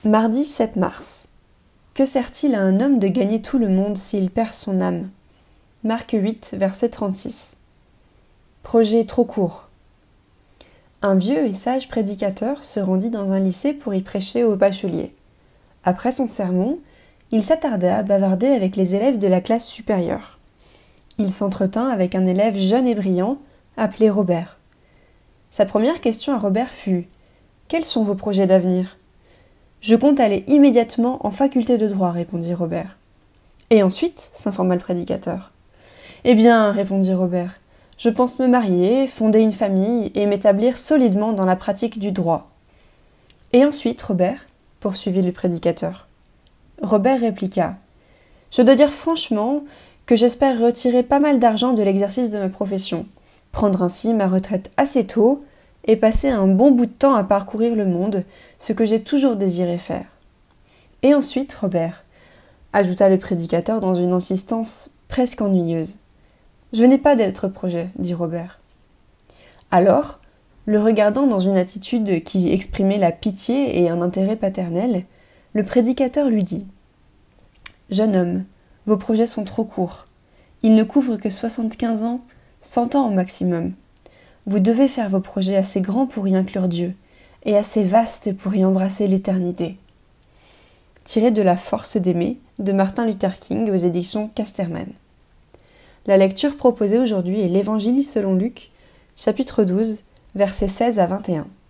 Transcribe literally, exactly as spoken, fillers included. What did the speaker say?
Mardi sept mars. Que sert-il à un homme de gagner tout le monde s'il perd son âme? Marc huit, verset trente-six. Projet trop court. Un vieux et sage prédicateur se rendit dans un lycée pour y prêcher aux bacheliers. Après son sermon, il s'attarda à bavarder avec les élèves de la classe supérieure. Il s'entretint avec un élève jeune et brillant, appelé Robert. Sa première question à Robert fut « Quels sont vos projets d'avenir ?» « Je compte aller immédiatement en faculté de droit, répondit Robert. Et ensuite, s'informa le prédicateur. Eh bien, répondit Robert, je pense me marier, fonder une famille et m'établir solidement dans la pratique du droit. Et ensuite, Robert, poursuivit le prédicateur. Robert répliqua. Je dois dire franchement que j'espère retirer pas mal d'argent de l'exercice de ma profession, prendre ainsi ma retraite assez tôt et passer un bon bout de temps à parcourir le monde, ce que j'ai toujours désiré faire. Et ensuite, Robert, ajouta le prédicateur dans une insistance presque ennuyeuse. Je n'ai pas d'autre projet, dit Robert. Alors, le regardant dans une attitude qui exprimait la pitié et un intérêt paternel, le prédicateur lui dit « Jeune homme, vos projets sont trop courts. Ils ne couvrent que soixante-quinze ans, cent ans au maximum. Vous devez faire vos projets assez grands pour y inclure Dieu, et assez vastes pour y embrasser l'éternité. » Tiré de La force d'aimer de Martin Luther King aux éditions Casterman. La lecture proposée aujourd'hui est l'Évangile selon Luc, chapitre douze, versets seize à vingt et un.